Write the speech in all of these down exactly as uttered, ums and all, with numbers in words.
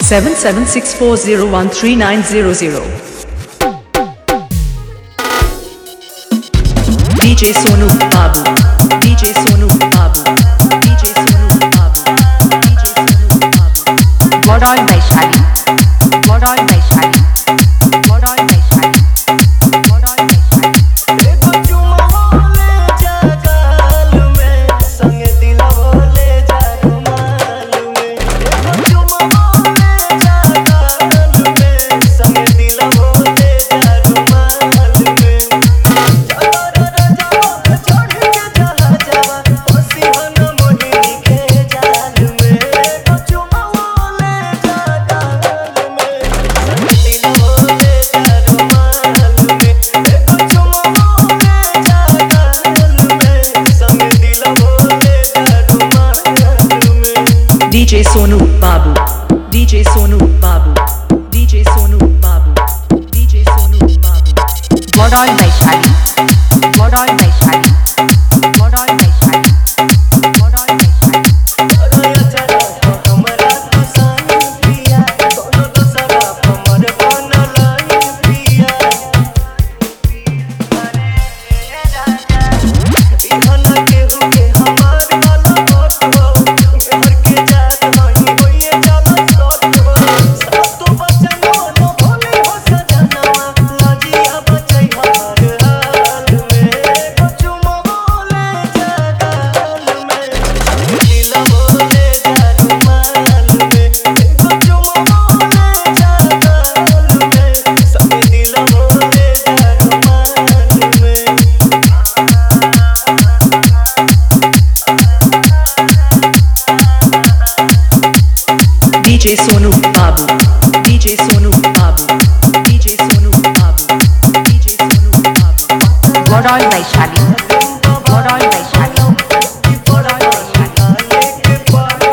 seven seven six four zero one three nine zero zero. D J Sonu Babu, D J Sonu Babu, D J Sonu Babu, D J Sonu Babu. Modern Vaishali, Modern Vaishali, Modern Vaishali, Modern Vaishali. देखो चुमाले जगाल में संग दिलवाले जगमाल में देखो चुमाले जगाल में संग दिलवाले जगमाल में जगर राजा चढ़ के जहा जावा ओसिहन मोहिनी के जाल में देखो चुमाले जगाल में संग दिलवाले जगमाल में देखो चुमाले जगाल में संग दिलवाले जगमाल में D J Sonu Babu, D J Sonu Babu, D J Sonu Babu, D J Sonu Babu. Modern Vaishali, Modern Vaishali, Modern Vaishali, Modern Vaishali. अरे चला हमरा तो सन पिया कोनो दूसरा हमर बनलाई पिया अरे राजा इहन केहू के हमार वाला वोट हो घर के जात हई होइए चला सट हो सातो बचनो न भोले हो सजनवा लाजिया बचई हमार हाल में कुछु मोले जगाल में दिलवाले जगमाल में कुछु मोले जगाल में संग दिलवाले जगमाल में D J Sonu Babu, D J Sonu Babu, D J Sonu Babu, D J Sonu Babu. Modern Vaishali, Modern Vaishali, Modern Vaishali.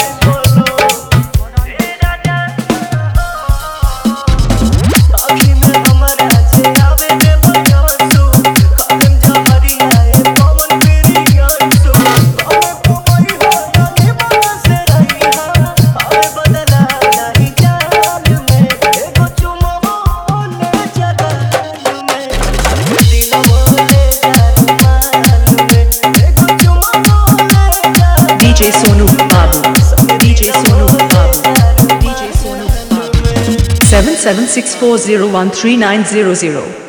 D J Sonu Babu, D J Sonu Babu, D J Sonu Babu. seven seven six four zero one three nine zero zero.